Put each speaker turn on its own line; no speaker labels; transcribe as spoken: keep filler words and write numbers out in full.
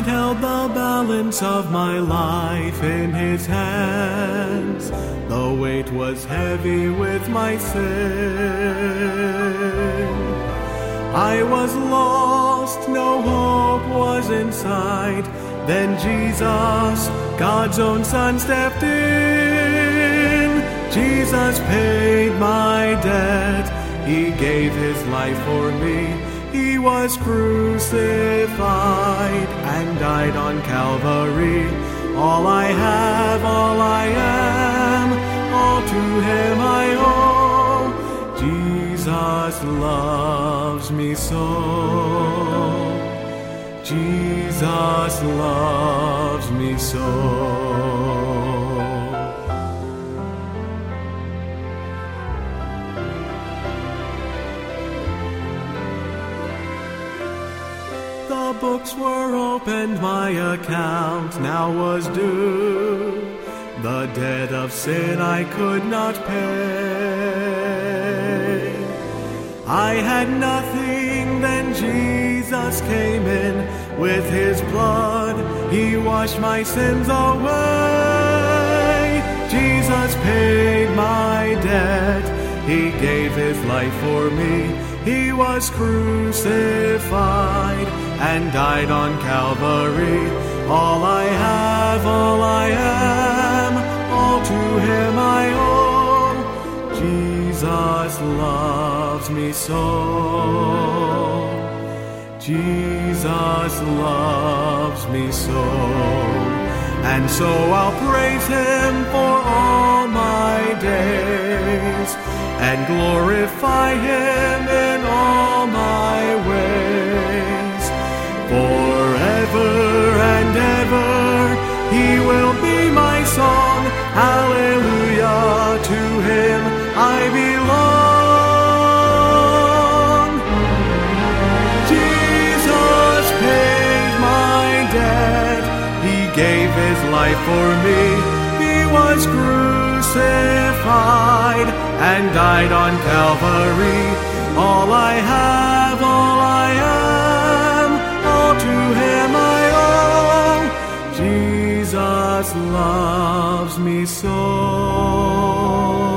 God held the balance of my life in his hands. The weight was heavy with my sin. I was lost, no hope was in sight. Then Jesus, God's own Son, stepped in. Jesus paid my debt. He gave his life for me. He was crucified and died on Calvary. All I have, all I am, all to him I owe. Jesus loves me so. Jesus loves me so. The books were opened, my account now was due. The debt of sin I could not pay. I had nothing, then Jesus came in. With his blood, he washed my sins away. Jesus paid my debt. He gave his life for me. He was crucified and died on Calvary. All I have, all I am, all to him I owe. Jesus loves me so. Jesus loves me so. And so I'll praise him for all my days and glorify him in all my ways. Forever and ever he will be my song. Hallelujah, to him I belong. Jesus paid my debt. He gave his life for me. He was crucified and died on Calvary. All I have, all I am, all to him I owe. Jesus loves me so.